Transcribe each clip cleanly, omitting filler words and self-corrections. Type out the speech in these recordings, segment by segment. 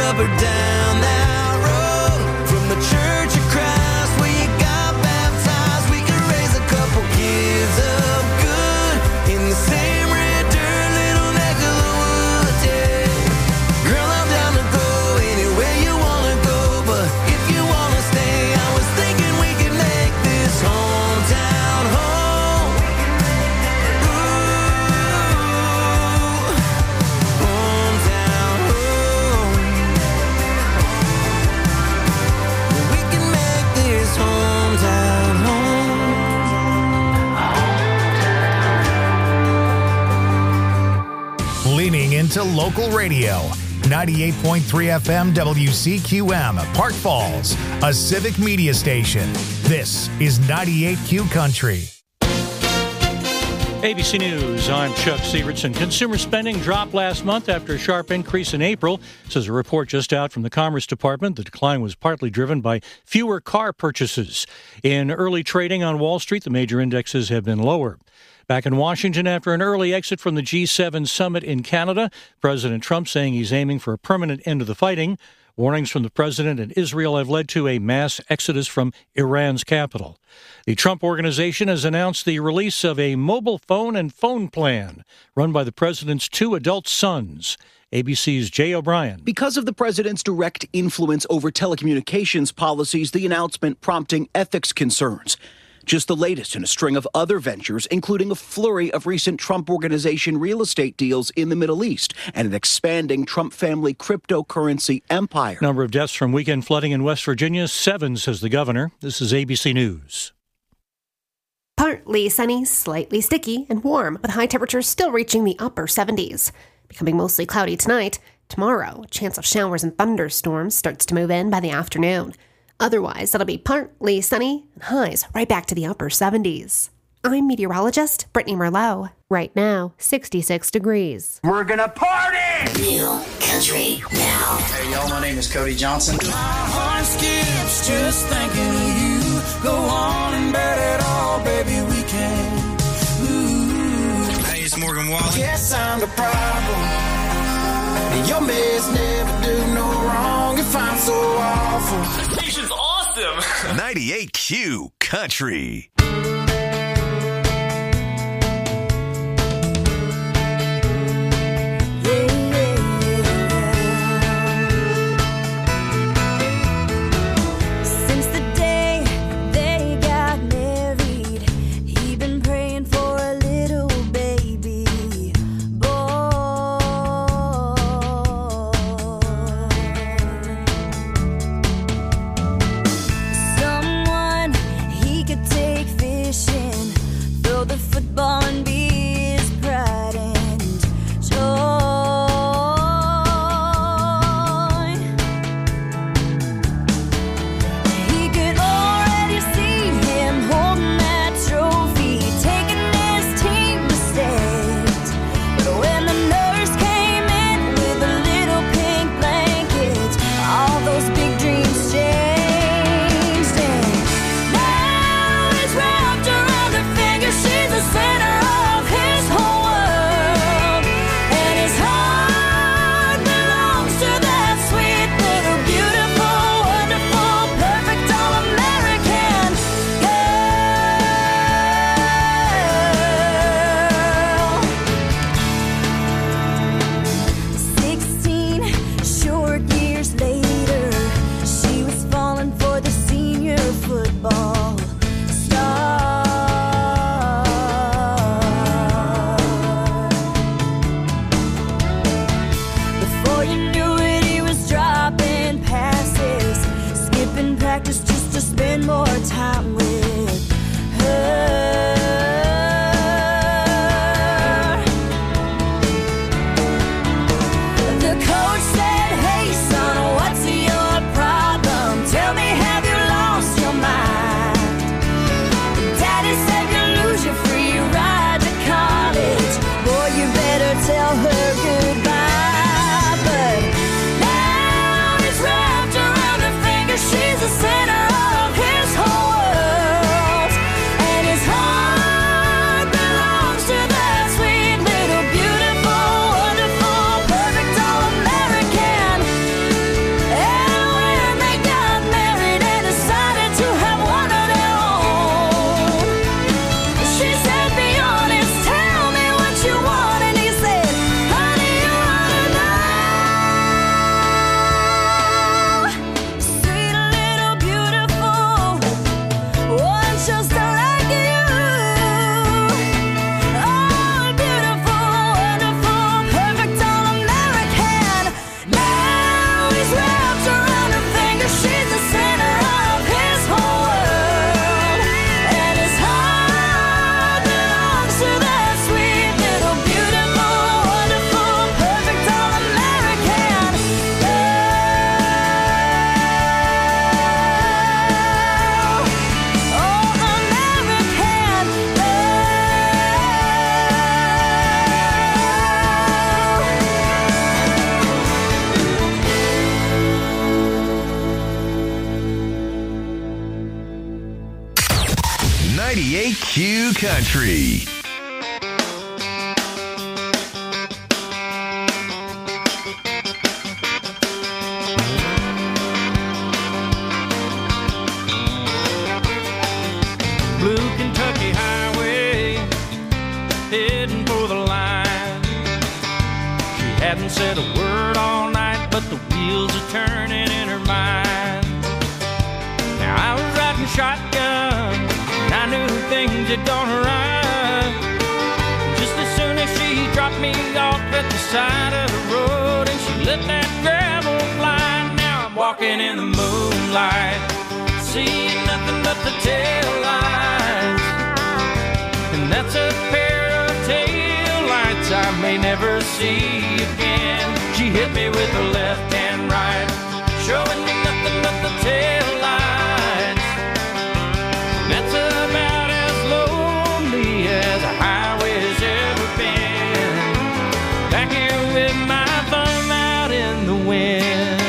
up or down that road. From the Church of Christ where you got baptized, we could raise a couple kids up good in the same red dirt little neck of the woods, yeah. Girl, I'm down to go anywhere you wanna go, but if you wanna stay, I was thinking we could make this hometown home. Ooh, hometown home. We can make this hometown home. Leaning into local radio. 98.3 FM WCQM, Park Falls, a civic media station. This is 98Q Country. ABC News, I'm Chuck Sievertson. Consumer spending dropped last month after a sharp increase in April, says a report just out from the Commerce Department. The decline was partly driven by fewer car purchases. In early trading on Wall Street, the major indexes have been lower. Back in Washington, after an early exit from the G7 summit in Canada, President Trump saying he's aiming for a permanent end to the fighting. Warnings from the president and Israel have led to a mass exodus from Iran's capital. The Trump Organization has announced the release of a mobile phone and phone plan run by the president's two adult sons. ABC's Jay O'Brien. Because of the president's direct influence over telecommunications policies, the announcement prompting ethics concerns. Just the latest in a string of other ventures, including a flurry of recent Trump Organization real estate deals in the Middle East and an expanding Trump family cryptocurrency empire. Number of deaths from weekend flooding in West Virginia, 7, says the governor. This is ABC News. Partly sunny, slightly sticky, and warm, with high temperatures still reaching the upper 70s. Becoming mostly cloudy tonight. Tomorrow, chance of showers and thunderstorms starts to move in by the afternoon. Otherwise, it'll be partly sunny and highs right back to the upper 70s. I'm meteorologist Brittany Merlot. Right now, 66 degrees. We're gonna party! Real country now. Hey, y'all, my name is Cody Johnson. My heart skips just thinking of you. Go on and bet it all, baby, we can. Ooh. Hey, it's Morgan Wallen. Guess I'm the problem. Your mess never do no wrong if I'm so awful. This station's awesome. 98Q Country. Q Country. Blue Kentucky Highway, heading for the line. She hadn't said a word all night, but the wheels are turning in her mind. Now I was riding shotgun, and I knew things had gone right. Just as soon as she dropped me off at the side of the road, and she let that gravel fly. Now I'm walking in the moonlight, seeing nothing but the tail lights. And that's a pair of tail lights I may never see again. She hit me with her left and right, showing me nothing but the tail lights. And that's about as lonely as a highway's ever been. Back here with my thumb out in the wind.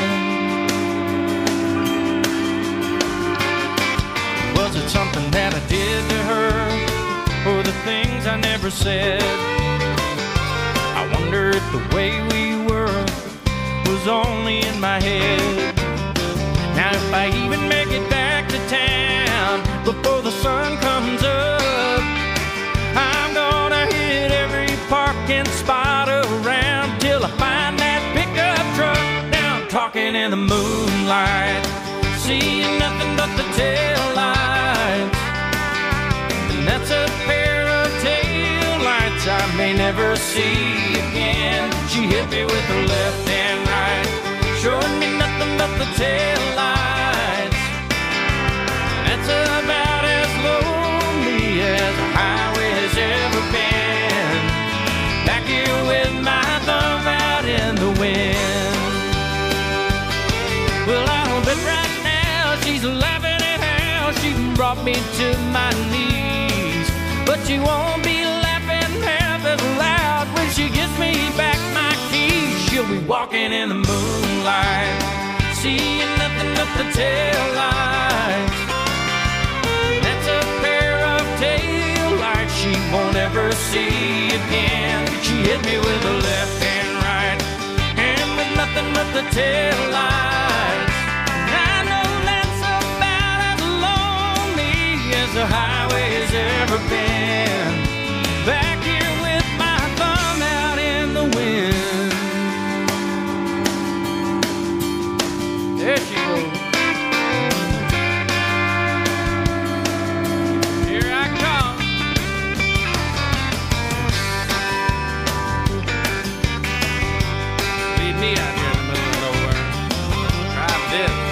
Was it something that I did to her, or the things I never said? I wonder if the way we were was only in my head. Now if I even make it back to town before the sun comes up, I'm gonna hit every parking spot around till I find that pickup truck. Now I'm talking in the moonlight, seeing nothing but the tail lights. And that's a pair of tail lights I may never see again. She hit me with her left and right, showing me nothing but the tail lights. That's about as lonely as a highway has ever been. Back here with my thumb out in the wind. Well, I'll bet right now she's laughing at how she brought me to my knees. But she won't be laughing half as loud when she gives me back my keys. She'll be walking in the moonlight, seeing nothing but the tail lights. That's a pair of tail lights she won't ever see again. She hit me with the left and right, and with nothing but the tail lights. I know that's about as lonely as the highway's ever been. Back here with my thumb out in the wind. There she goes. Here I come. Leave me out here in the middle of nowhere. Drive this.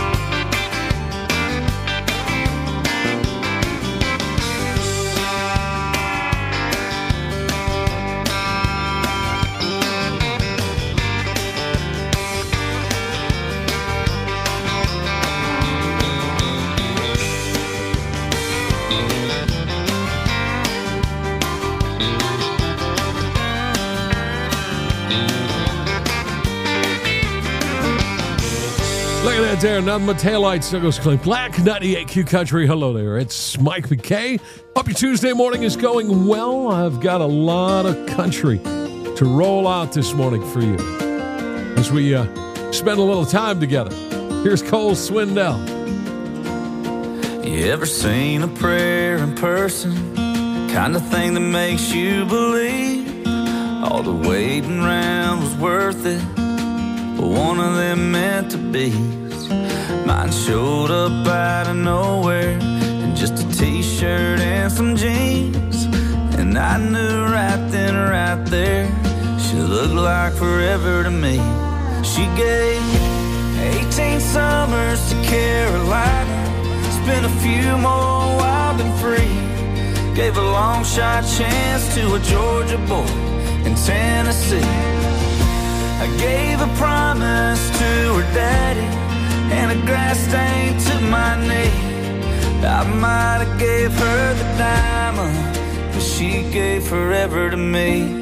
Look at that there. Nothing but taillights. Still goes Clay Black, 98 Q Country. Hello there. It's Mike McKay. Hope your Tuesday morning is going well. I've got a lot of country to roll out this morning for you as we spend a little time together. Here's Cole Swindell. You ever seen a prayer in person? Kind of thing that makes you believe all the waiting around was worth it. But one of them meant to be. Mine showed up out of nowhere in just a t-shirt and some jeans. And I knew right then, right there, she looked like forever to me. She gave 18 summers to Carolina, spent a few more wild and free. Gave a long shot chance to a Georgia boy in Tennessee. I gave a promise to her daddy and a grass stain to my knee. I might have gave her the diamond, but she gave forever to me.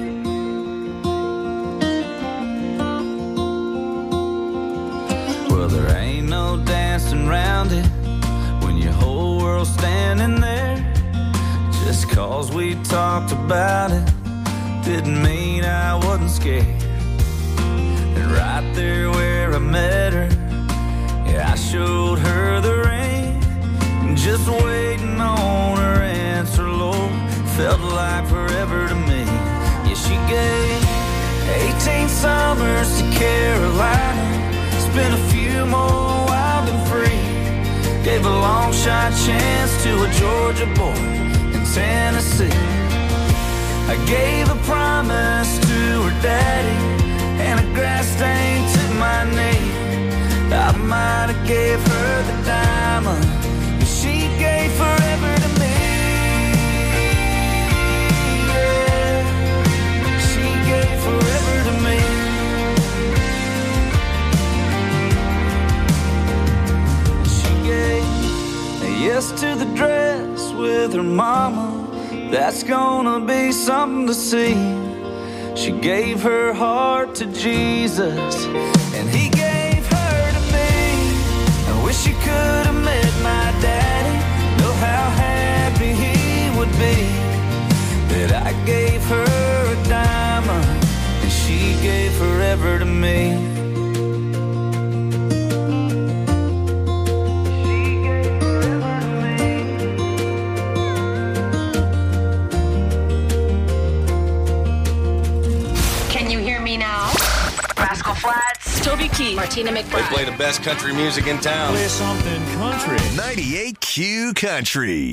Well, there ain't no dancing around it when your whole world's standing there. Just cause we talked about it didn't mean I wasn't scared. And right there where I met her, yeah, I showed her the ring. And just waiting on her answer, Lord, felt like forever to me. Yeah, she gave 18 summers to Carolina, spent a few more wild and free. Gave a long shot chance to a Georgia boy in Tennessee. I gave a promise to her daddy and a grass stain to my knee. I might have gave her the diamond, but she gave forever to me. Yeah, she gave forever to me. She gave a yes to the dress with her mama. That's gonna be something to see. She gave her heart to Jesus, and he gave her to me. I wish she could have met my daddy. Know how happy he would be that I gave her a diamond, and she gave forever to me. Toby Keith, Martina McBride. They play the best country music in town. Play something country. 98Q Country.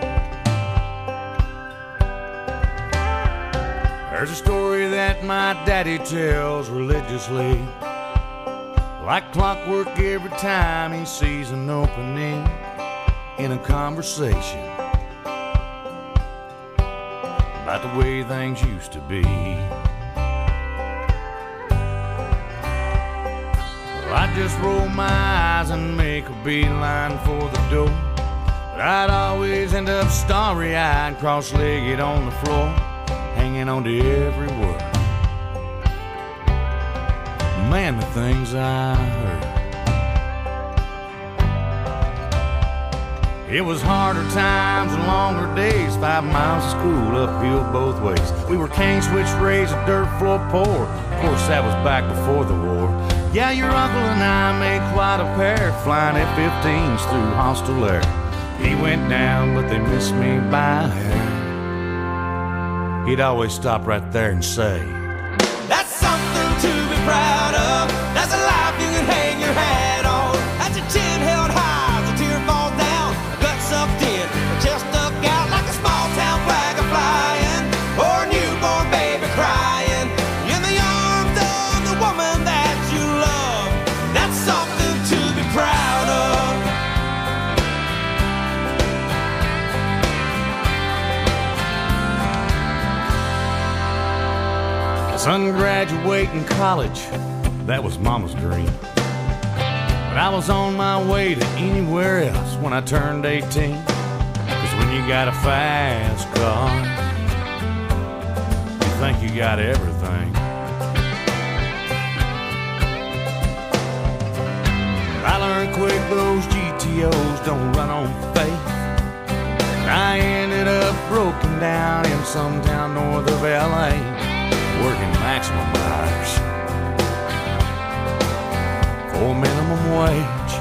There's a story that my daddy tells religiously, like clockwork every time he sees an opening in a conversation about the way things used to be. I just roll my eyes and make a beeline for the door, but I'd always end up starry-eyed, cross-legged on the floor, hanging on to every word. Man, the things I heard. It was harder times and longer days, 5 miles of school uphill both ways. We were cane switch raised, a dirt floor poor. Of course, that was back before the war. Yeah, your uncle and I made quite a pair, flying F-15s through hostile air. He went down, but they missed me by a hair. He'd always stop right there and say, "That's something to be proud of. That's a life you can hang your hat on. That's your chin held high as a tear falls down. A gut sucked in, a chest stuck out like a small town flag a flying, or a newborn baby crying in the arms of the woman that you love. That's something to be proud of." Son graduating college, that was Mama's dream. But I was on my way to anywhere else when I turned 18. 'Cause when you got a fast car, you think you got everything. But I learned quick those GTOs don't run on faith. And I ended up broken down in some town north of LA, working maximum hours for minimum wage.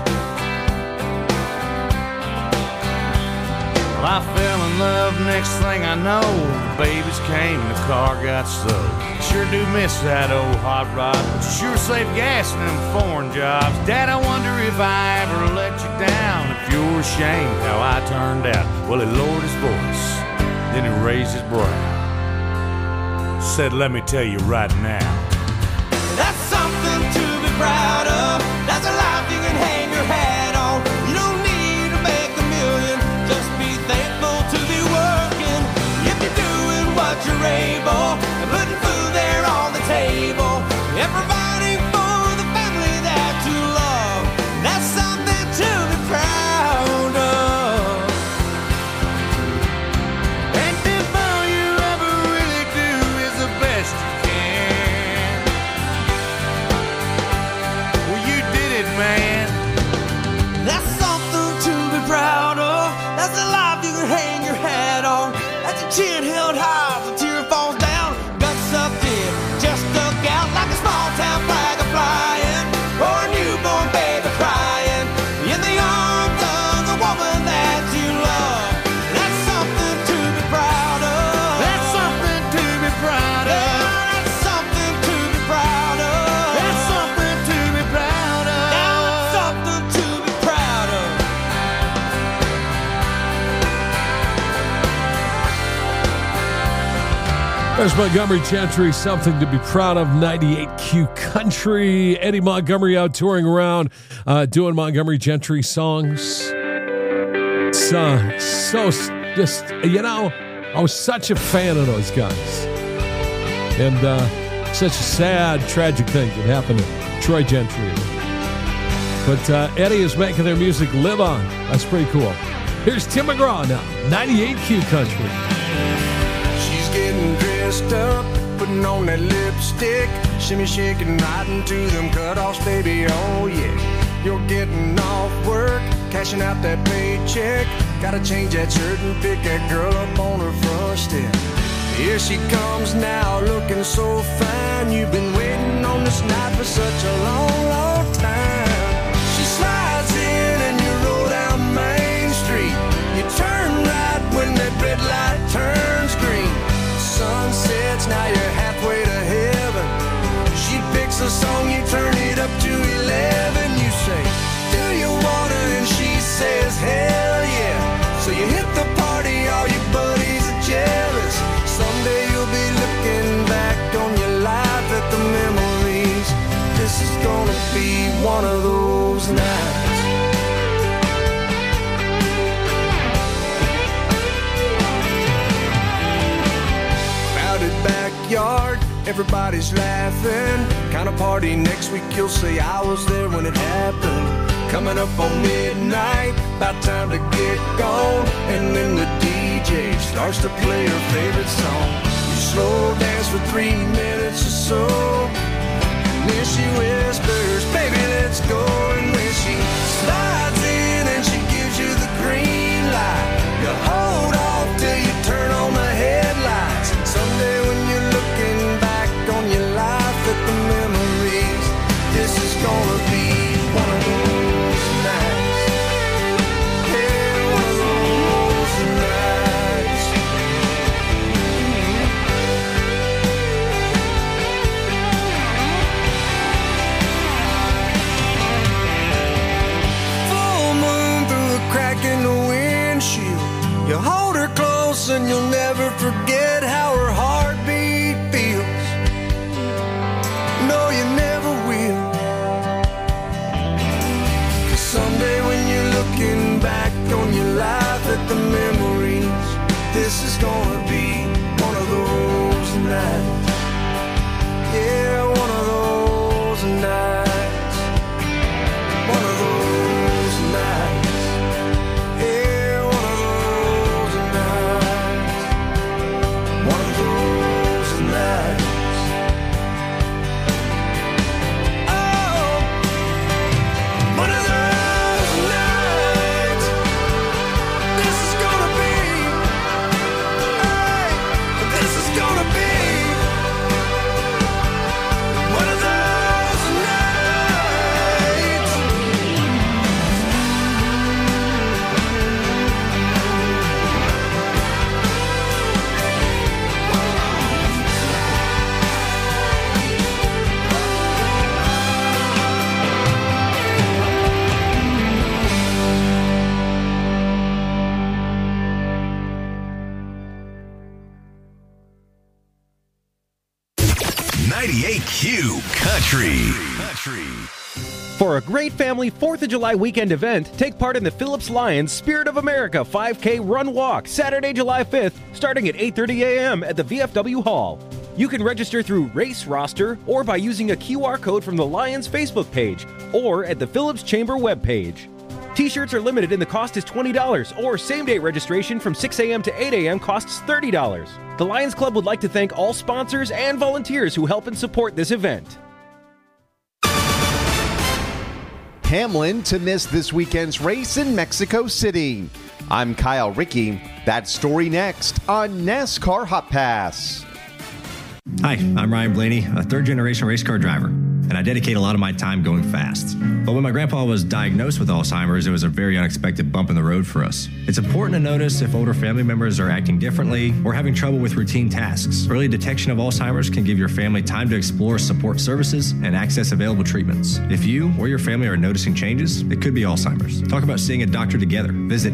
Well, I fell in love, next thing I know, the babies came and the car got sold. Sure do miss that old hot rod, but you sure save gas in them foreign jobs. Dad, I wonder if I ever let you down, if you're ashamed how I turned out. Well, he lowered his voice, then he raised his brow, said, "Let me tell you right now, That's something to be proud of. That's a life you can hang your hat on. You don't need to make a million. Just be thankful to be working. If you're doing what you're able and putting food there on the table and providing for the family that you love. That's something to be proud of." and if all you ever really do is the best you can, There's Montgomery Gentry, something to be proud of. 98Q Country. Eddie Montgomery out touring around, doing Montgomery Gentry songs. It's so just, I was such a fan of those guys. And such a sad, tragic thing that happened to Troy Gentry. But Eddie is making their music live on. That's pretty cool. Here's Tim McGraw now, 98Q Country. She's getting dressed up, putting on that lipstick, shimmy shaking right into them cutoffs, baby, oh yeah. You're getting off work, cashing out that paycheck, gotta change that shirt and pick that girl up on her front step. Here she comes now, looking so fine, you've been waiting on this night for such a long, long time. She slides in and you roll down Main Street, you turn right when that red light turns green. Sun sets, now you're halfway to heaven. She picks a song, you turn it up to 11. You say, do you wanna? And she says, hell yeah. So you hit the party, all your buddies are jealous. Someday you'll be looking back on your life at the memories. This is gonna be one of those nights. Backyard, everybody's laughing. Kind of party next week, you'll say I was there when it happened. Coming up on midnight, about time to get gone. And then the DJ starts to play her favorite song. You slow dance for 3 minutes or so, and then she whispers, baby, let's go. And when she slides in and she gives you the green light, you hold off till you turn on the headlights. Someday when you're looking back on your life at the memories, this is gonna be one of those nights. Yeah, one of those nights. Full moon through a crack in the windshield, you hold her close and you'll never forget how her heartbeat feels. No, you never will. 'Cause someday when you're looking back on your life at the memories, this is gonna be one of those nights. Yeah, one of those nights. One of those nights. Yeah, one of those nights. One of those nights. Oh, one of those nights. This is gonna be, hey, this is gonna be one of those nights. Q Country. For a great family 4th of July weekend event, take part in the Phillips Lions Spirit of America 5K Run Walk Saturday, July 5th, starting at 8:30 a.m. at the VFW Hall. You can register through Race Roster or by using a QR code from the Lions Facebook page or at the Phillips Chamber webpage. T-shirts are limited and the cost is $20, or same-day registration from 6 a.m. to 8 a.m. costs $30. The Lions Club would like to thank all sponsors and volunteers who help and support this event. Hamlin to miss this weekend's race in Mexico City. I'm Kyle Rickey. That story next on NASCAR Hot Pass. Hi, I'm Ryan Blaney, a third-generation race car driver. and I dedicate a lot of my time going fast. But when my grandpa was diagnosed with Alzheimer's, it was a very unexpected bump in the road for us. It's important to notice if older family members are acting differently or having trouble with routine tasks. Early detection of Alzheimer's can give your family time to explore support services and access available treatments. If you or your family are noticing changes, it could be Alzheimer's. Talk about seeing a doctor together. Visit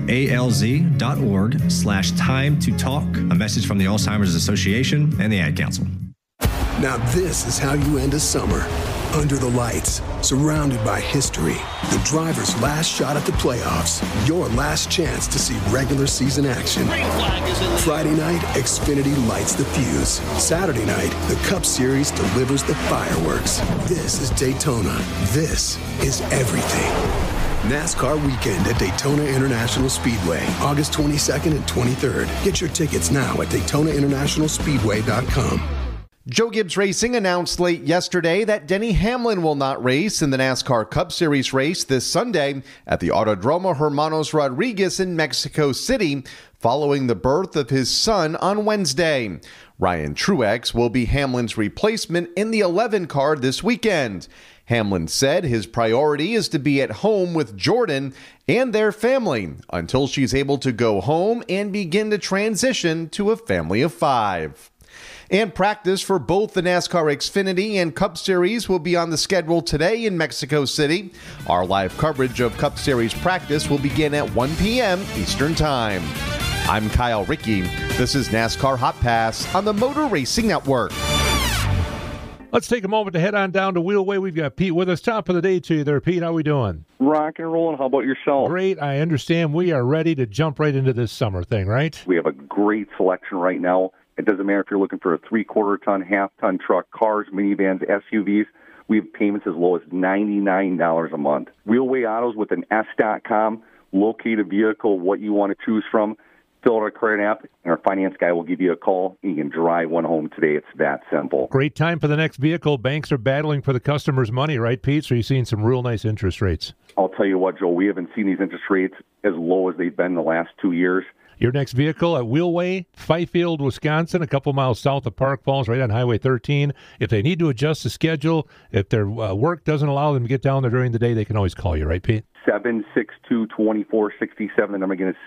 alz.org/time to talk. A message from the Alzheimer's Association and the Ad Council. Now this is how you end a summer. Under the lights, surrounded by history. The driver's last shot at the playoffs. Your last chance to see regular season action. Friday night, Xfinity lights the fuse. Saturday night, the Cup Series delivers the fireworks. This is Daytona. This is everything. NASCAR Weekend at Daytona International Speedway, August 22nd and 23rd. Get your tickets now at DaytonaInternationalSpeedway.com. Joe Gibbs Racing announced late yesterday that Denny Hamlin will not race in the NASCAR Cup Series race this Sunday at the Autodromo Hermanos Rodriguez in Mexico City, following the birth of his son on Wednesday. Ryan Truex will be Hamlin's replacement in the 11 car this weekend. Hamlin said his priority is to be at home with Jordan and their family until she's able to go home and begin to transition to a family of 5. And practice for both the NASCAR Xfinity and Cup Series will be on the schedule today in Mexico City. Our live coverage of Cup Series practice will begin at 1 p.m. Eastern Time. I'm Kyle Rickey. This is NASCAR Hot Pass on the Motor Racing Network. Let's take a moment to head on down to Wheelway. We've got Pete with us. Top of the day to you there, Pete. How are we doing? Rock and rolling. How about yourself? Great. I understand we are ready to jump right into this summer thing, right? We have a great selection right now. It doesn't matter if you're looking for a 3/4-ton, half-ton truck, cars, minivans, SUVs. We have payments as low as $99 a month. Wheelway Autos with an S.com. Locate a vehicle, what you want to choose from. Fill out our credit app, and our finance guy will give you a call. You can drive one home today. It's that simple. Great time for the next vehicle. Banks are battling for the customer's money, right, Pete? So you're seeing some real nice interest rates. I'll tell you what, Joe, we haven't seen these interest rates as low as they've been in the last 2 years. Your next vehicle at Wheelway, Fifield, Wisconsin, a couple miles south of Park Falls, right on Highway 13. If they need to adjust the schedule, if their work doesn't allow them to get down there during the day, they can always call you, right, Pete? 762-2467. The number again is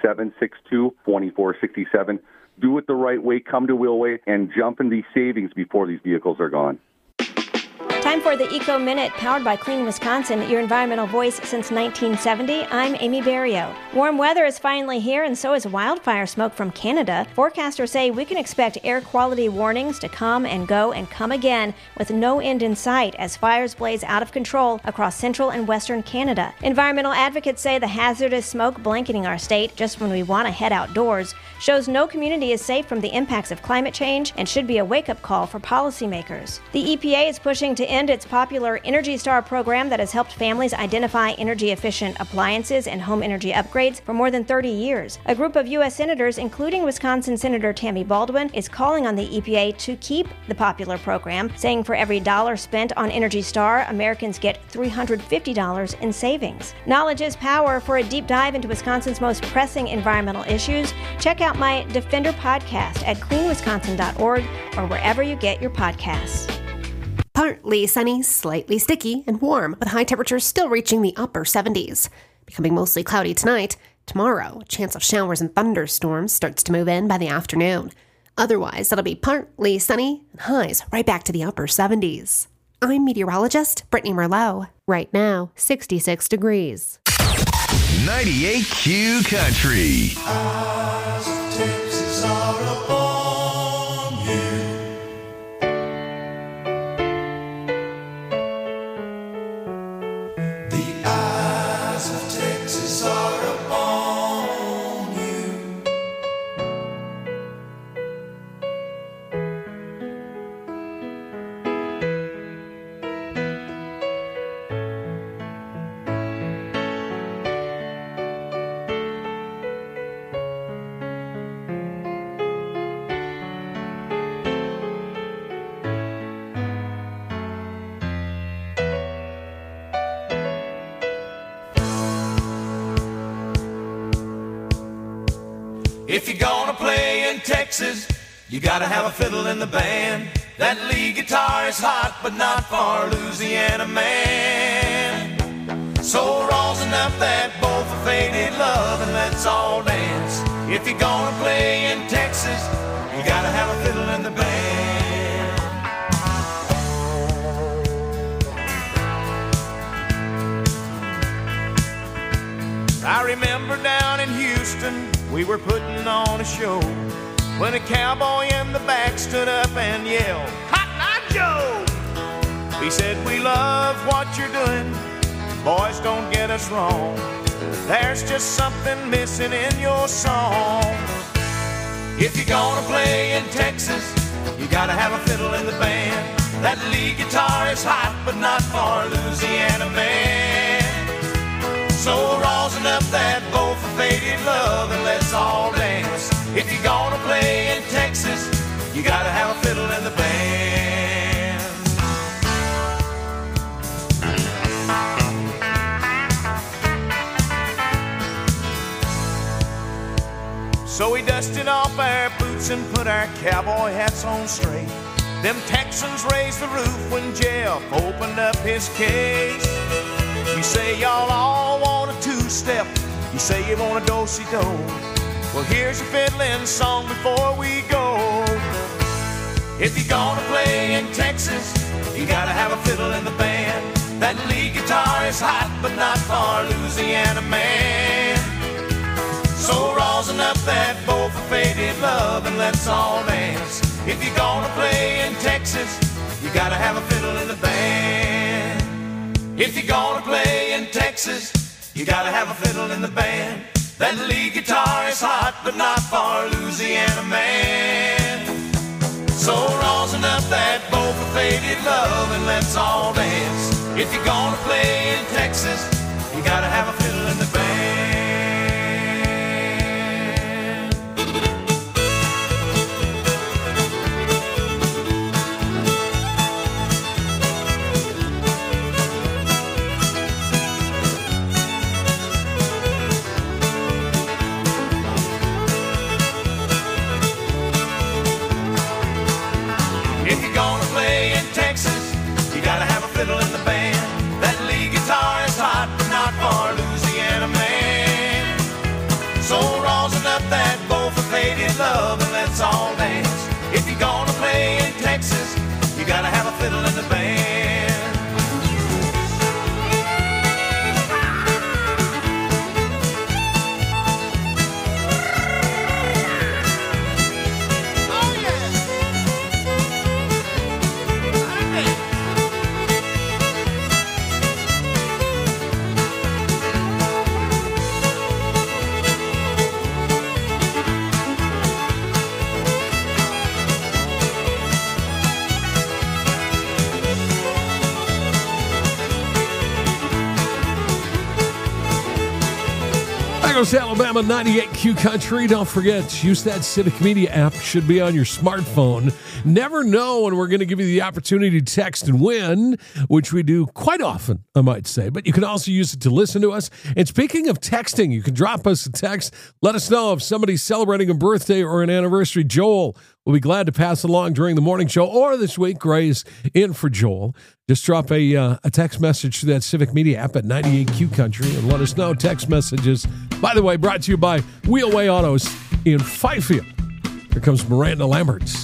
762-2467. Do it the right way. Come to Wheelway and jump in these savings before these vehicles are gone. Time for the Eco Minute, powered by Clean Wisconsin, your environmental voice since 1970. I'm Amy Barrio. Warm weather is finally here, and so is wildfire smoke from Canada. Forecasters say we can expect air quality warnings to come and go and come again with no end in sight as fires blaze out of control across central and western Canada. Environmental advocates say the hazardous smoke blanketing our state just when we want to head outdoors shows no community is safe from the impacts of climate change and should be a wake-up call for policymakers. The EPA is pushing to end its popular Energy Star program that has helped families identify energy-efficient appliances and home energy upgrades for more than 30 years. A group of U.S. senators, including Wisconsin Senator Tammy Baldwin, is calling on the EPA to keep the popular program, saying for every dollar spent on Energy Star, Americans get $350 in savings. Knowledge is power. For a deep dive into Wisconsin's most pressing environmental issues, check out my Defender podcast at cleanwisconsin.org or wherever you get your podcasts. Partly sunny, slightly sticky, and warm, with high temperatures still reaching the upper 70s. Becoming mostly cloudy tonight. Tomorrow, chance of showers and thunderstorms starts to move in by the afternoon. Otherwise, it'll be partly sunny and highs right back to the upper 70s. I'm meteorologist Brittany Merlot. Right now, 66 degrees. 98Q Country. Eyes of Texas are upon you. The eyes of Texas are upon you. If you're gonna play in Texas, you gotta have a fiddle in the band. That lead guitar is hot, but not for Louisiana man. So rosin up that bowl for faded love and let's all dance. If you're gonna play in Texas, you gotta have a fiddle in the band. I remember down in Houston, we were putting on a show when a cowboy in the back stood up and yelled, "Cotton Eye Joe!" He said, "We love what you're doing, boys, don't get us wrong. There's just something missing in your song. If you're gonna play in Texas, you gotta have a fiddle in the band. That lead guitar is hot, but not for Louisiana man. So rosin up that bowl for faded love and let's all dance. If you're gonna play in Texas, you gotta have a fiddle in the band." So we dusted off our boots and put our cowboy hats on straight. Them Texans raised the roof when Jeff opened up his case. You say y'all all want a two-step, you say you want a do-si-do. Well, here's your fiddling song before we go. If you're gonna play in Texas, you gotta have a fiddle in the band. That lead guitar is hot, but not for Louisiana man. So rosin up that bowl for faded love and let's all dance. If you're gonna play in Texas, you gotta have a fiddle in the band. If you're gonna play in Texas, you gotta have a fiddle in the band. That lead guitar is hot, but not for Louisiana man. So rosin up that bowl for faded love and let's all dance. If you're gonna play in Texas, you gotta have a fiddle in the band. If you're gonna play in Texas, you gotta have a fiddle in the band. That lead guitar is hot, but not for Louisiana man. So rosin up that bowl for faded love and let's all dance. If you're gonna play in Texas, you gotta have a fiddle in the band. Alabama 98Q Country. Don't forget, use that Civic Media app. Should be on your smartphone. Never know when we're going to give you the opportunity to text and win, which we do quite often, I might say. But you can also use it to listen to us. And speaking of texting, you can drop us a text. Let us know if somebody's celebrating a birthday or an anniversary. Joel will be glad to pass along during the morning show. Or this week, Gray's in for Joel. Just drop a text message to that Civic Media app at 98Q Country and let us know. Text messages, by the way, brought to you by Wheelway Autos in Fifield. Here comes Miranda Lamberts.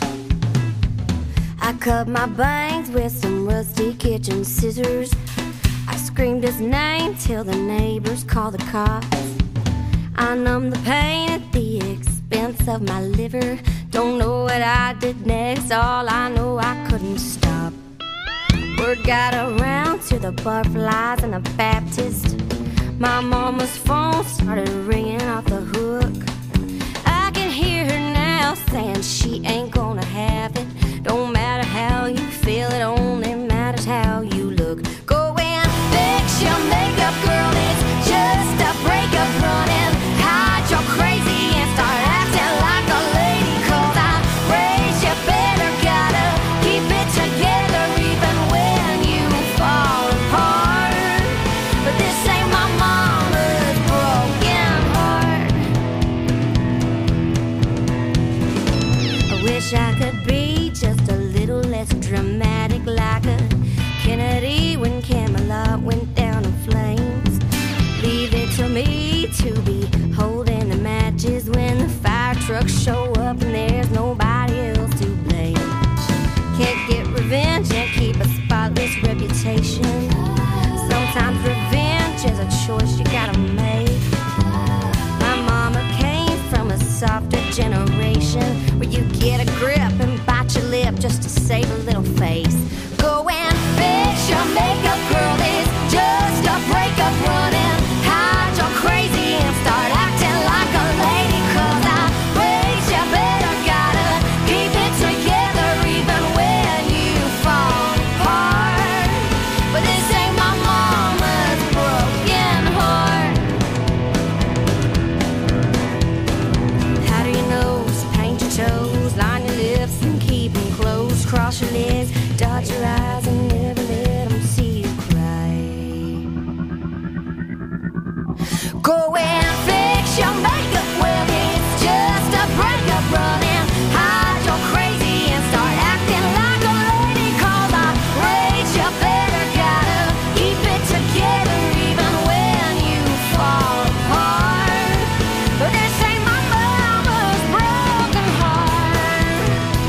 I cut my bangs with some rusty kitchen scissors. I screamed his name till the neighbors called the cops. I numbed the pain at the expense of my liver. Don't know what I did next, all I know I couldn't stop. Word got around to the butterflies and the Baptist. My mama's phone started ringing off the hook. I can hear her now saying she ain't gonna have it. Don't matter how you feel, it only matters how you look. Go and fix your makeup, girl, it's just a breakup. Run and hide your crazy and start acting like a lady. 'Cause I raised you better, gotta keep it together even when you fall apart. But this ain't my mama's broken heart. I wish I could be just a little less get a grip and bite your lip just to save a little face. Go and fix your makeup, girl. It's just a breakup running. Hide your crazy and start acting like a lady. 'Cause I raised you better, gotta keep it together even when you fall apart. But this ain't my mama's broken heart. How do you know? Paint your toes, line your lips and keep them closed. Cross your legs, dot your eyes and never let them see you cry. Go and fix your makeup, well it's just a breakup running. Hide your crazy and start acting like a lady. 'Cause I raised you better, gotta keep it together even when you fall apart. But this ain't my mama's broken heart.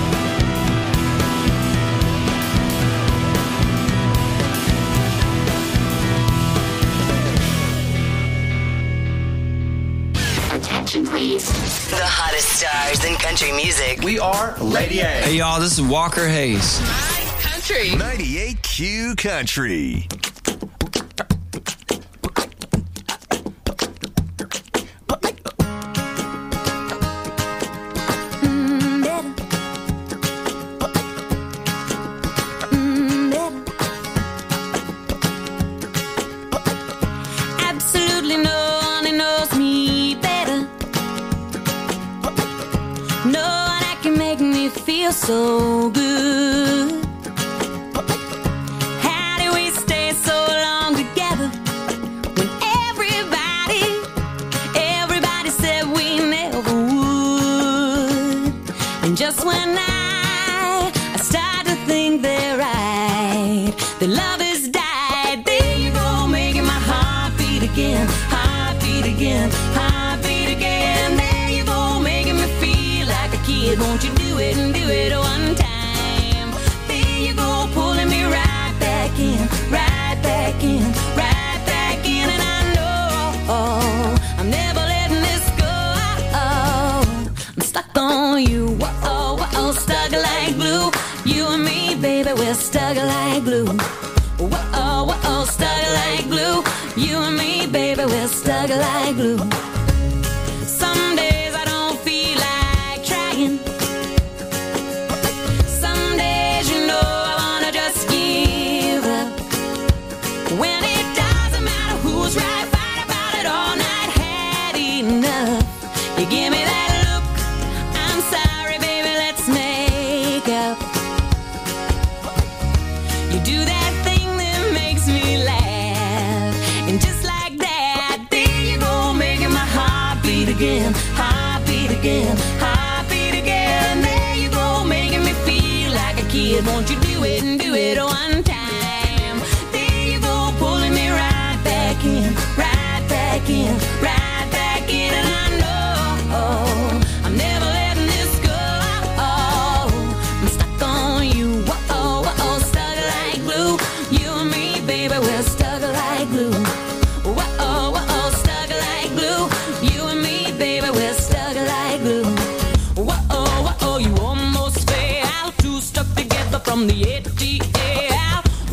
Attention, please. The hottest stars in country music. We are Lady A. Hey, y'all, this is Walker Hayes. Country. 98Q Country. Absolutely no one knows me better. No one that can make me feel so good. How do we stay so long together when everybody said we never would? And just when I start to think they're right, the love has died. There you go, making my heart beat again, heart beat again, heart beat again. There you go, making me feel like a kid. Won't you do it and do it one time? There you go, pulling me right back in, right back in, right back in. And I know I'm never letting this go. I'm stuck on you, whoa, whoa, stuck like glue. You and me, baby, we're stuck like glue. Whoa, whoa, stuck like glue. You and me, baby, we're stuck like glue. Some days I don't feel like trying. Some days, you know, I wanna just give up. When it doesn't matter who's right, fight about it all night, had enough. You give me that look, I'm sorry, baby, let's make up. You do that thing that makes me laugh. And just like that, there you go, making my heart beat again, heart beat again, heart beat again. There you go, making me feel like a kid. Won't you do it and do it one time? There you go, pulling me right back in, right back in, right back in. And I know I'm never letting this go. I'm stuck on you, whoa, whoa, stuck like glue. You and me, baby, we're stuck like glue. Whoa, whoa, stuck like glue. You and me, baby, we're stuck like glue. Whoa, whoa, you almost fell out, two stuck together from the ATL.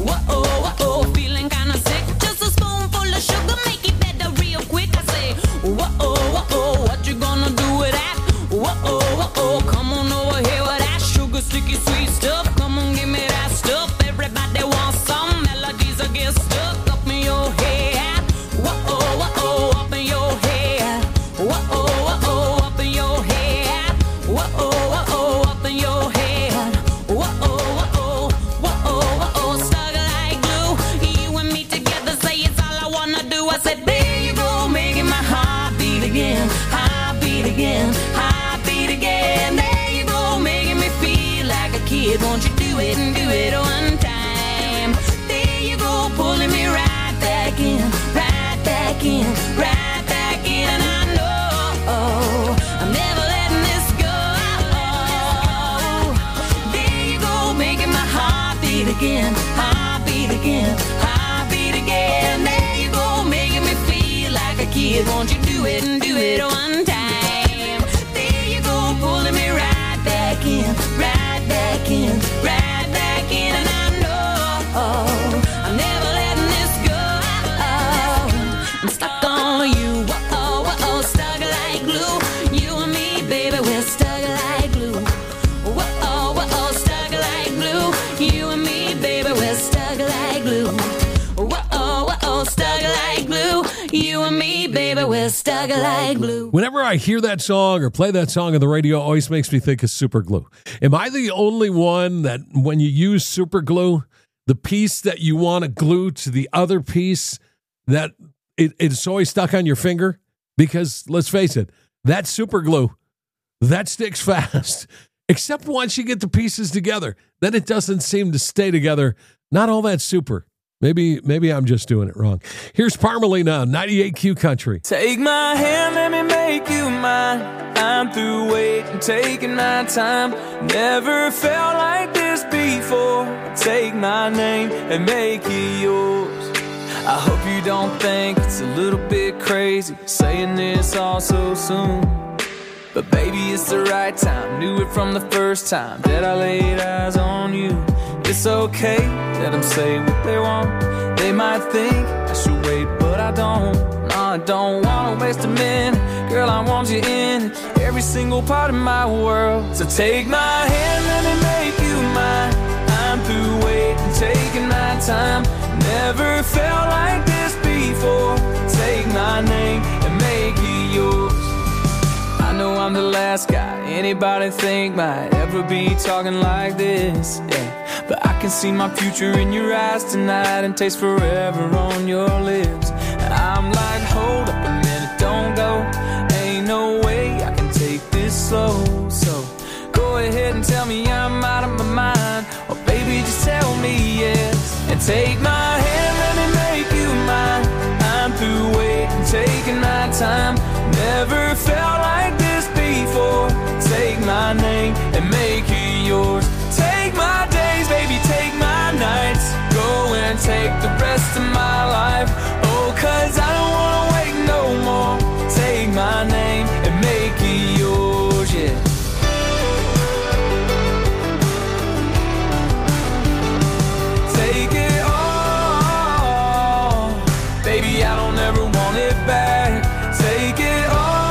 like glue. Whoa, stuck like glue. You and me, baby, we're stuck like glue. Whenever I hear that song or play that song on the radio, it always makes me think of super glue. Am I the only one that when you use super glue, the piece that you want to glue to the other piece, that it's always stuck on your finger? Because let's face it, that super glue, that sticks fast. Except once you get the pieces together, then it doesn't seem to stay together. Not all that super. Maybe I'm just doing it wrong. Here's Parmalee now, 98Q Country. Take my hand, let me make you mine. I'm through waiting, taking my time. Never felt like this before. Take my name and make it yours. I hope you don't think it's a little bit crazy saying this all so soon. But baby, it's the right time. Knew it from the first time that I laid eyes on you. It's okay, let them say what they want. They might think I should wait, but I don't. No, I don't wanna waste a minute. Girl, I want you in every single part of my world. So take my hand, let me make you mine. I'm through waiting, taking my time. Never felt like this before. Take my name and make it yours. I know I'm the last guy anybody think might ever be talking like this, yeah. But I can see my future in your eyes tonight and taste forever on your lips. I'm like, hold up a minute, don't go. Ain't no way I can take this slow. So go ahead and tell me I'm out of my mind, or baby just tell me yes. And take my hand, let me make you mine. I'm through waiting, taking my time. Never felt like this before. Take my name and make it yours. Take my days, baby, take my nights. Go and take the rest of my life. Oh, 'cause I don't wanna wait no more. Take my name and make it yours, yeah. Take it all, baby, I don't ever want it back. Take it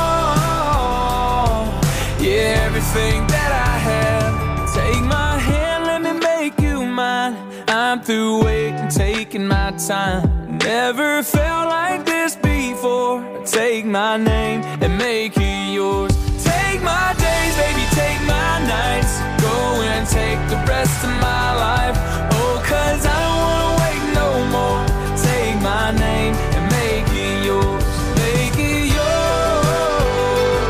all, yeah, everything that I have. Take my hand, let me make you mine. I'm through waiting, taking my time. Never felt like this before. Take my name and make it yours. Take my days, baby, take my nights. Go and take the rest of my life. Oh, 'cause I don't wanna wait no more. Take my name and make it yours. Make it yours.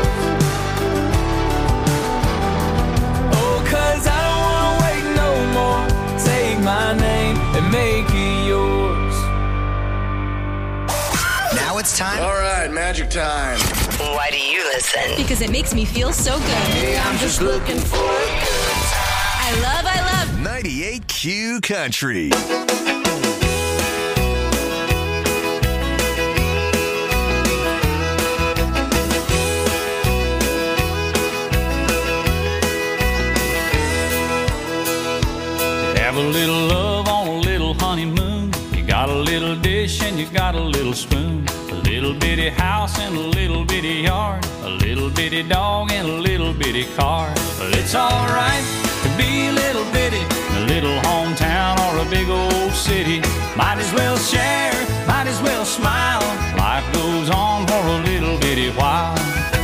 Oh, 'cause I don't wanna wait no more. Take my name and make it yours. Now it's time. All right, magic time. Why do you listen? Because it makes me feel so good. Hey, I'm just looking for a good time. I love 98Q Country. Have a little love on a little honeymoon. You got a little dish and you got a little spoon. A little bitty house and a little bitty yard. A little bitty dog and a little bitty car. But it's alright to be a little bitty in a little hometown or a big old city. Might as well share, might as well smile. Life goes on for a little bitty while.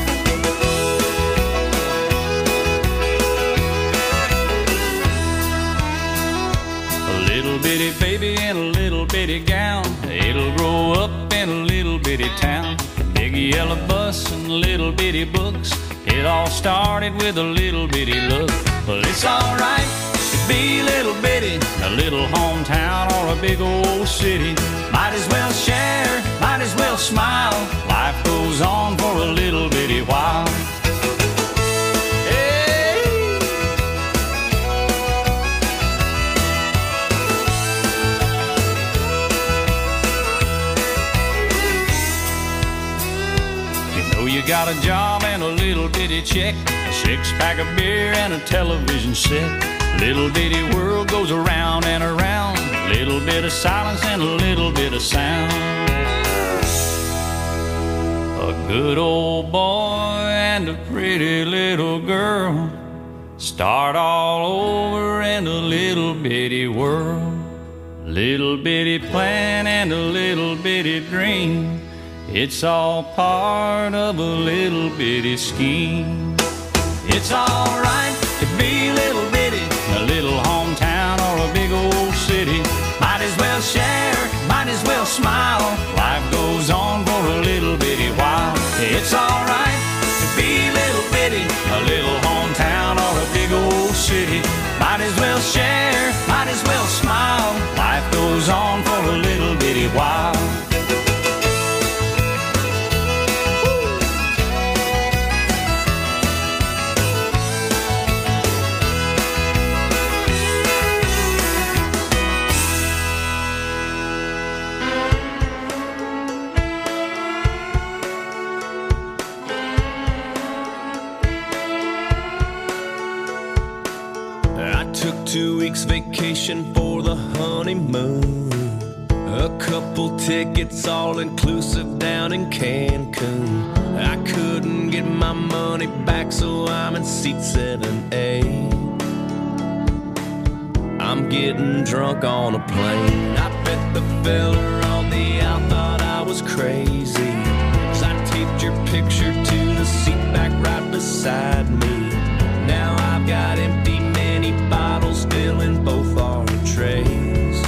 Little bitty baby in a little bitty gown. It'll grow up in a little bitty town. A big yellow bus and little bitty books. It all started with a little bitty look. Well, it's alright to be a little bitty in a little hometown or a big old city. Might as well share, might as well smile. Life goes on for a little bitty while. You got a job and a little bitty check, a six-pack of beer and a television set. Little bitty world goes around and around. Little bit of silence and a little bit of sound. A good old boy and a pretty little girl start all over in a little bitty world. A little bitty plan and a little bitty dream. It's all part of a little bitty scheme. It's alright to be little bitty, a little hometown or a big old city. Might as well share, might as well smile. Life goes on for a little bitty while. It's alright to be little bitty, a little hometown or a big old city. Might as well share, might as well smile. Life goes on for a little bitty while. I took 2 weeks vacation for the honeymoon. A couple tickets all inclusive down in Cancun. I couldn't get my money back, so I'm in seat 7A. I'm getting drunk on a plane. I bet the fella on the out thought I was crazy, 'cause I taped your picture to the seat back right beside me. Now I've got empty mini bottles filling both our trays.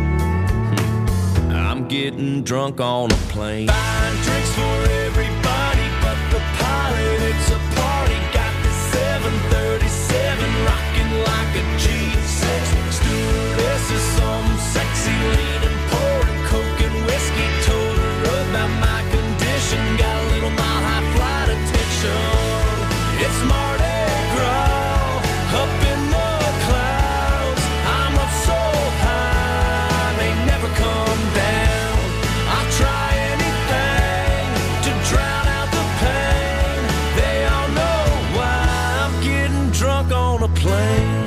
I'm getting drunk on a plane. Buying drinks for everybody but the pilot. It's a party. Got the 737 rocking like a G6. Stewardess is some sexy leaning, pouring coke and whiskey. Told her about my condition. Got a little mile high flight attention. It's Mardi Gras up in the clouds. I'm up so high, they never come down. I'll try anything to drown out the pain. They all know why I'm getting drunk on a plane.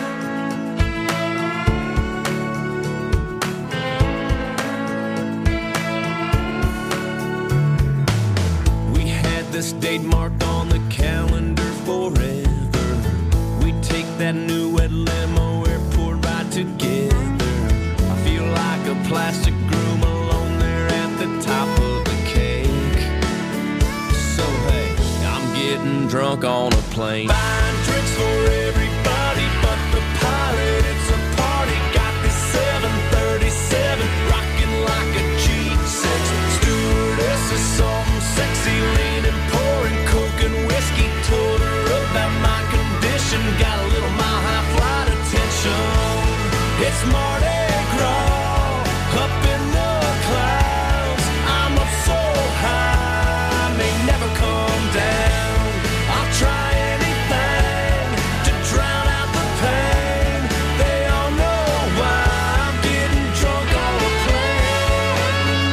We had this date marked on the calendar forever. We take that new wet limo airport ride together. I feel like a plastic groom alone there at the top of the cake. So hey, I'm getting drunk on a plane. Buying drinks for everybody but the pilot. It's a party. Got this 737 rocking like a G6. Stewardess is some sexy leaning, pouring coke and whiskey. Told her about my condition. Got a little mile high flight attention. It's Mardi Gras up in the clouds. I'm up so high, may never come down. I'll try anything to drown out the pain. They all know why I'm getting drunk on a plane.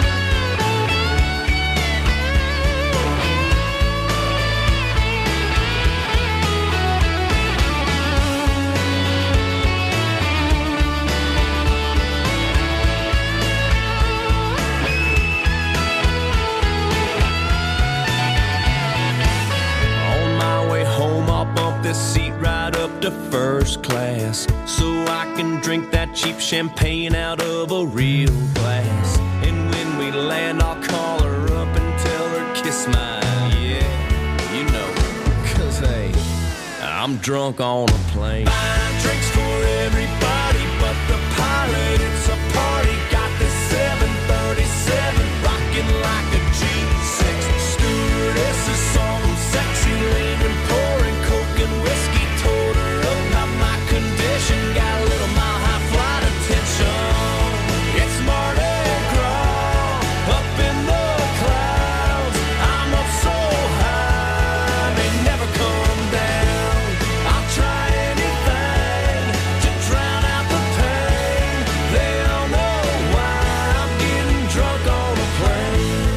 On my way home, I'll bump this seat right up to first class, so I can drink that cheap champagne out of a real glass. And when we land, I'll call her up and tell her kiss my, yeah, you know, 'cause hey, I'm drunk on a plane. Buying drinks for everybody but the pilot. It's a party. Got this 737 rocking like a G6. Stewardess is some sexy leaning, pouring coke and whiskey. Told her about my condition. Got a little mile high flight attention. It's Mardi Gras up in the clouds. I'm up so high, they never come down. I'll try anything to drown out the pain. They all know why I'm getting drunk on a plane.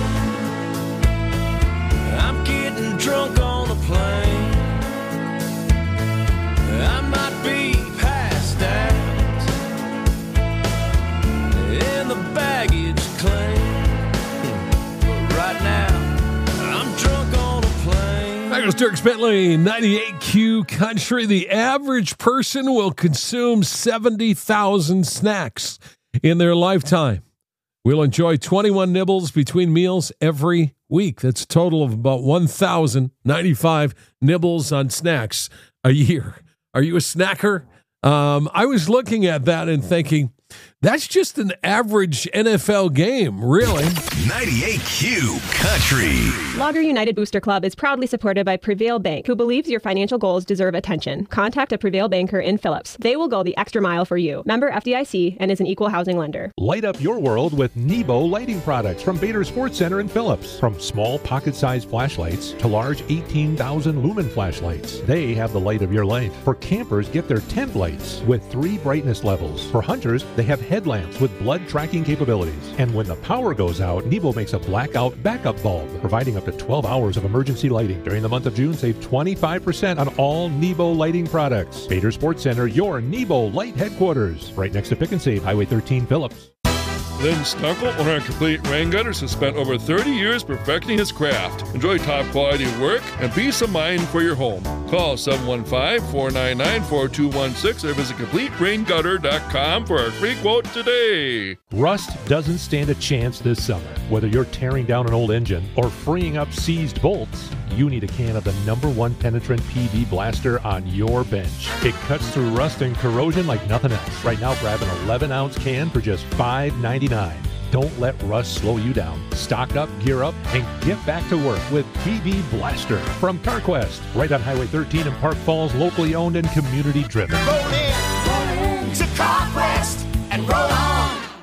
I'm getting drunk on a plane. I might be passed out in the baggage claim, but right now I'm drunk on a plane. That goes Dirk Bentley, 98Q Country. The average person will consume 70,000 snacks in their lifetime will enjoy 21 nibbles between meals every week. That's a total of about 1,095 nibbles on snacks a year. Are you a snacker? I was looking at that and thinking, that's just an average NFL game, really. 98Q Country. Lager United Booster Club is proudly supported by Prevail Bank, who believes your financial goals deserve attention. Contact a Prevail banker in Phillips. They will go the extra mile for you. Member FDIC and is an equal housing lender. Light up your world with Nebo lighting products from Bader Sports Center in Phillips. From small pocket-sized flashlights to large 18,000 lumen flashlights, they have the light of your life. For campers, get their tent lights with 3 brightness levels. For hunters, they have headlamps with blood tracking capabilities. And when the power goes out, Nebo makes a blackout backup bulb, providing up to 12 hours of emergency lighting. During the month of June, save 25% on all Nebo lighting products. Bader Sports Center, your Nebo light headquarters. Right next to Pick and Save, Highway 13, Phillips. Lynn Stunkel, owner of Complete Rain Gutters, has spent over 30 years perfecting his craft. Enjoy top quality work and peace of mind for your home. Call 715-499-4216 or visit CompleteRainGutter.com for a free quote today. Rust doesn't stand a chance this summer. Whether you're tearing down an old engine or freeing up seized bolts, you need a can of the #1 penetrant PV blaster on your bench. It cuts through rust and corrosion like nothing else. Right now, grab an 11-ounce can for just $5.99. Don't let rust slow you down. Stock up, gear up, and get back to work with PV Blaster from CarQuest. Right on Highway 13 in Park Falls, locally owned and community driven. Roll in to CarQuest and roll on.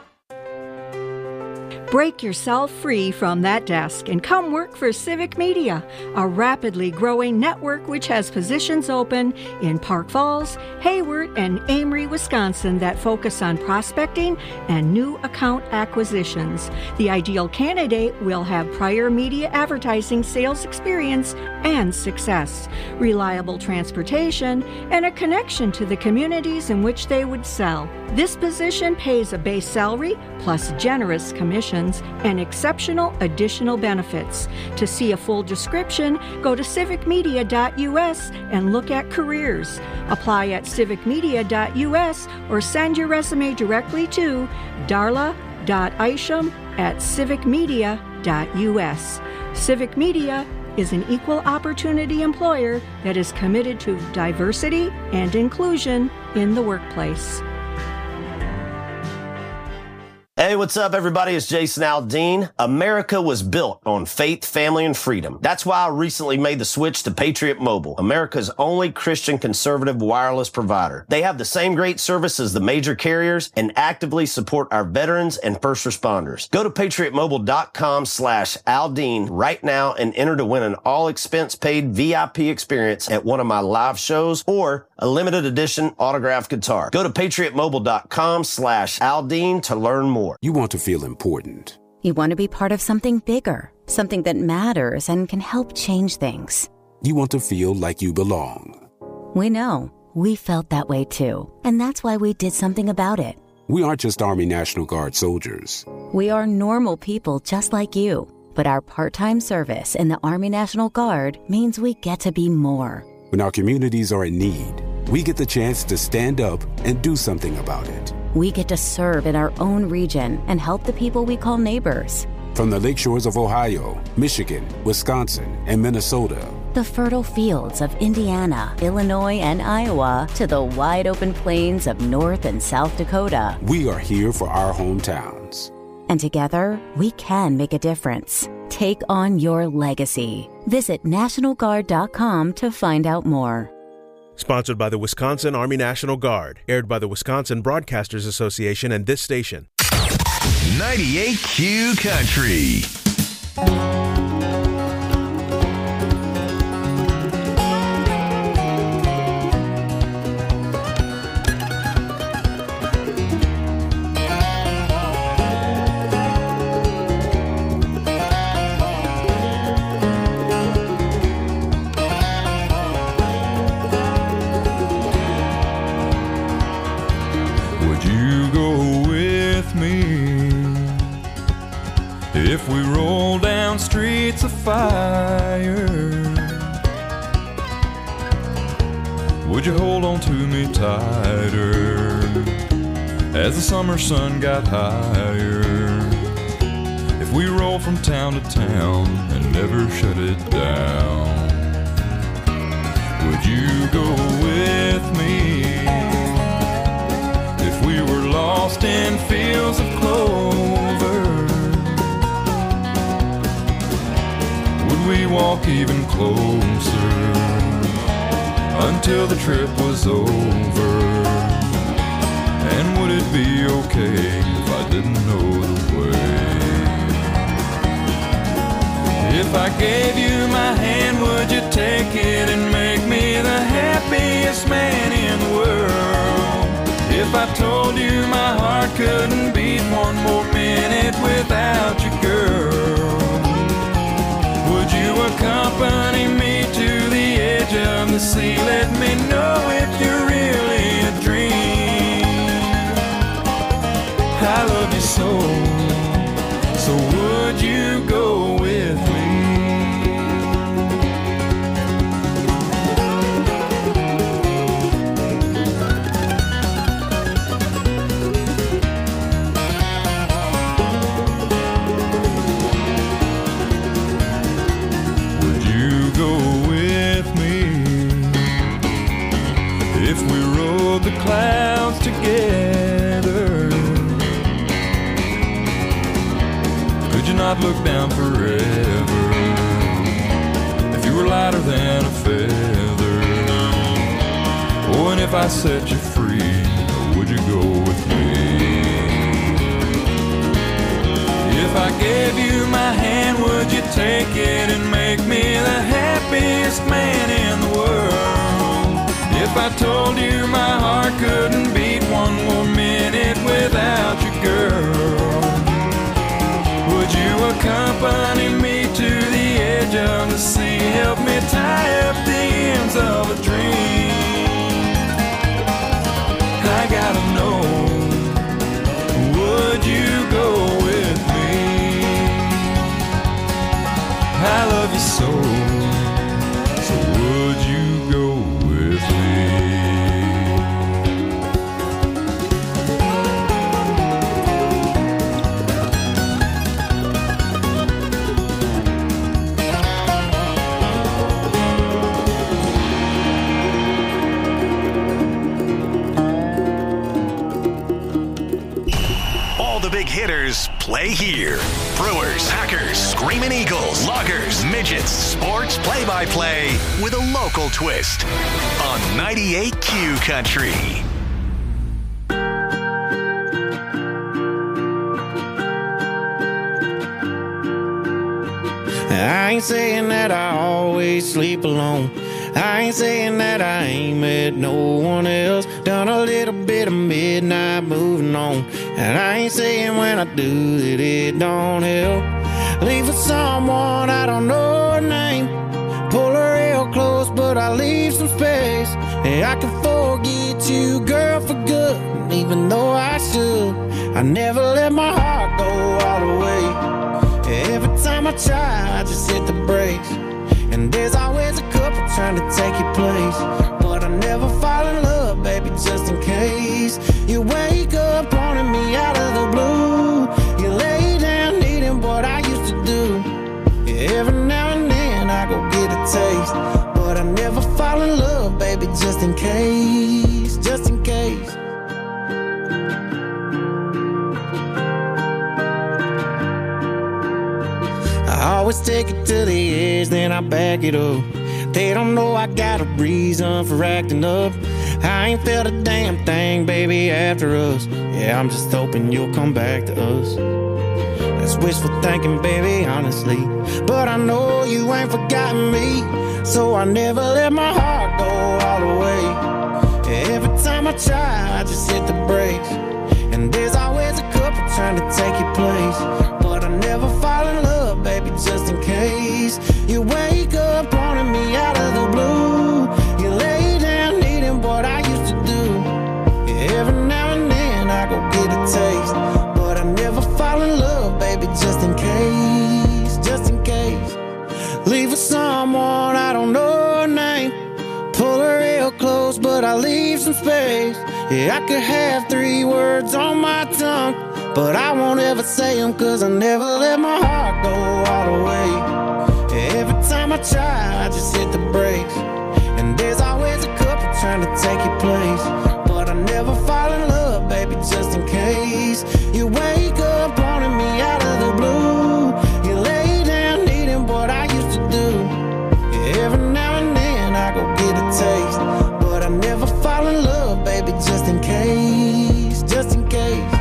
Break yourself free from that desk and come work for Civic Media, a rapidly growing network which has positions open in Park Falls, Hayward, and Amory, Wisconsin that focus on prospecting and new account acquisitions. The ideal candidate will have prior media advertising sales experience and success, reliable transportation, and a connection to the communities in which they would sell. This position pays a base salary plus generous commissions and exceptional additional benefits. To see a full description, go to civicmedia.us and look at careers. Apply at civicmedia.us or send your resume directly to darla.isham@civicmedia.us. Civic Media is an equal opportunity employer that is committed to diversity and inclusion in the workplace. Hey, what's up, everybody? It's Jason Aldean. America was built on faith, family, and freedom. That's why I recently made the switch to Patriot Mobile, America's only Christian conservative wireless provider. They have the same great service as the major carriers and actively support our veterans and first responders. Go to patriotmobile.com/Aldean right now and enter to win an all-expense-paid VIP experience at one of my live shows or a limited edition autographed guitar. Go to patriotmobile.com/Aldean to learn more. You want to feel important. You want to be part of something bigger, something that matters and can help change things. You want to feel like you belong. We know. We felt that way too. And that's why we did something about it. We aren't just Army National Guard soldiers. We are normal people just like you. But our part-time service in the Army National Guard means we get to be more. When our communities are in need, we get the chance to stand up and do something about it. We get to serve in our own region and help the people we call neighbors. From the lake shores of Ohio, Michigan, Wisconsin, and Minnesota, the fertile fields of Indiana, Illinois, and Iowa, to the wide open plains of North and South Dakota, we are here for our hometowns. And together, we can make a difference. Take on your legacy. Visit NationalGuard.com to find out more. Sponsored by the Wisconsin Army National Guard. Aired by the Wisconsin Broadcasters Association and this station. 98Q Country. If we roll down streets of fire, would you hold on to me tighter? as the summer sun got higher. If we roll from town to town and never shut it down, would you go with me? If we were lost in fields of clover, would we walk even closer until the trip was over? And would it be okay if I didn't know the way? If I gave you my hand, would you take it and make me the happiest man in the world? If I told you my heart couldn't beat one more minute without you, girl, would you accompany me to the edge of the sea? Let me know if you're really a dream. I love you so, so would you go with me? Would you go with me if we rode the clouds together? Could you not look down forever if you were lighter than a feather? Oh, and if I set you free, would you go with me? If I gave you my hand, would you take it and make me the happiest man in the world? If I told you my heart couldn't beat one more minute without you, girl, would you accompany me to the edge of the sea? Help me tie up the ends of a dream. I gotta know, would you go with me? I love you so, so would you go with me? Big hitters play here. Brewers, Packers, Screaming Eagles, Loggers, Midgets, sports play-by-play with a local twist on 98Q Country. I ain't saying that I always sleep alone. I ain't saying that I ain't met no one else. Done a little bit of midnight moving on. And I ain't saying when I do that it don't help. Leave for someone I don't know her name. Pull her real close, but I leave some space. And I can forget you, girl, for good. And even though I should, I never let my heart go all the way. Every time I try, I just hit the brakes. And there's always a couple trying to take your place. But I never fall in love, baby, just in case. You wake up pointing me out of the blue. You lay down needing what I used to do. Every now and then I go get a taste. But I never fall in love, baby, just in case. Just in case. I always take it to the edge, then I back it up. They don't know I got a reason for acting up. I ain't felt a damn thing, baby, after us. Yeah, I'm just hoping you'll come back to us. That's wishful thinking, baby, honestly. But I know you ain't forgotten me. So I never let my heart go all the way. Every time I try, I just hit the brakes. And there's always a couple trying to take your place. But I never fall in love, baby, just in case. You wake up pointing me out of the blue. You lay down needing what I used to do. Every now and then I go get a taste. But I never fall in love, baby, just in case. Just in case. Leave for someone I don't know her name. Pull her real close, but I leave some space. Yeah, I could have 3 words on my tongue, but I won't ever say them, cause I never let my heart go all the way. Every time I try, I just hit the brakes, and there's always a couple trying to take your place. But I never fall in love, baby, just in case. You wake up wanting me out of the blue, you lay down needing what I used to do. Every now and then I go get a taste, but I never fall in love, baby, just in case, just in case.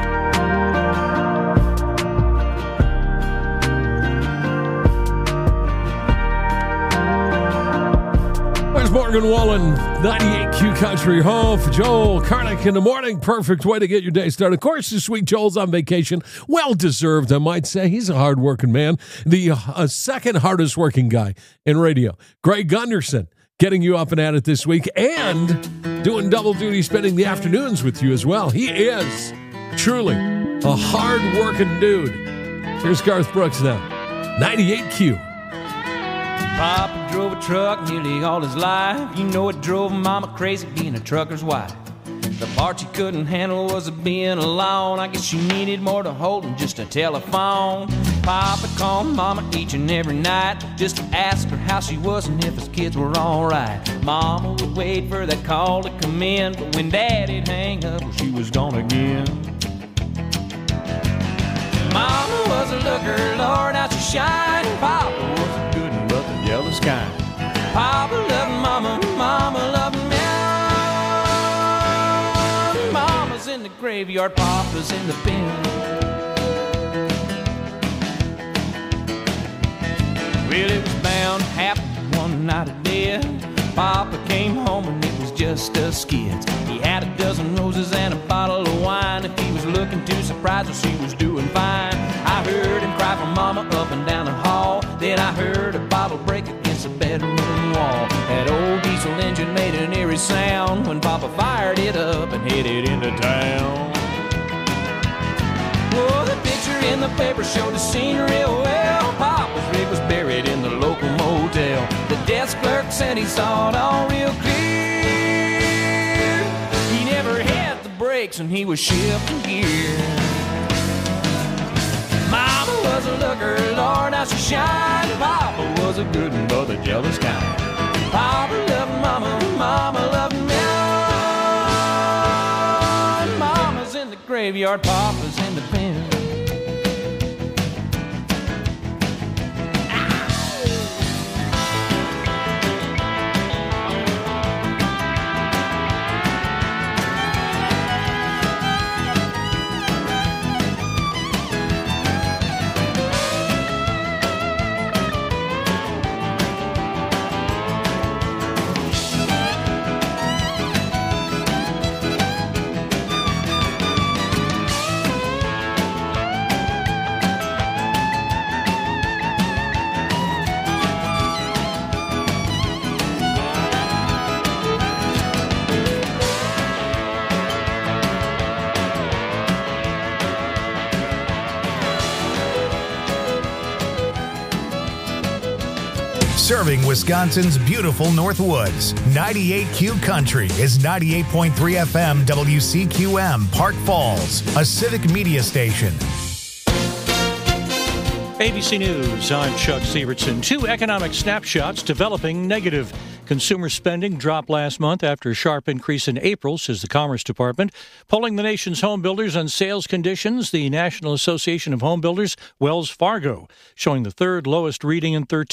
There's Morgan Wallen, 98Q Country home for Joel Karnick in the morning. Perfect way to get your day started. Of course, this week Joel's on vacation. Well-deserved, I might say. He's a hard-working man. The second hardest-working guy in radio. Greg Gunderson getting you up and at it this week and doing double duty, spending the afternoons with you as well. He is truly a hard-working dude. Here's Garth Brooks now. 98Q. Papa drove a truck nearly all his life. You know it drove Mama crazy being a trucker's wife. The part she couldn't handle was being alone. I guess she needed more to hold than just a telephone. Papa called Mama each and every night just to ask her how she was and if his kids were alright. Mama would wait for that call to come in, but when Daddy'd hang up, well, she was gone again. Mama was a looker, Lord, how she shined. Papa was a good one, but the jealous kind. Papa loved Mama, Mama loved me. Mama's in the graveyard, Papa's in the pen. Well, it was bound to happen one night of death. Papa came home and it was just us kids. He had a dozen roses and a bottle of wine. If he was looking too surprised, well, she was doing fine. I heard him cry for Mama up and down the hall. Then I heard a bottle break against the bedroom wall. That old diesel engine made an eerie sound when Papa fired it up and headed into town. Well, the picture in the paper showed the scene real well. Papa's rig was buried in the local motel. The desk clerk said he saw it all real clear. He never had the brakes and he was shifting gear. Mama was a looker, Lord, how she shined. Papa was a good one, but the jealous kind. Papa loved Mama, Mama loved me. Mama's in the graveyard, Papa's in the pen. Serving Wisconsin's beautiful North Woods. 98Q Country is 98.3 FM WCQM Park Falls, a civic media station. ABC News, I'm Chuck Sievertson. 2 economic snapshots developing negative. Consumer spending dropped last month after a sharp increase in April, says the Commerce Department. Polling the nation's home builders on sales conditions, the National Association of Home Builders, Wells Fargo, showing the 3rd lowest reading in 13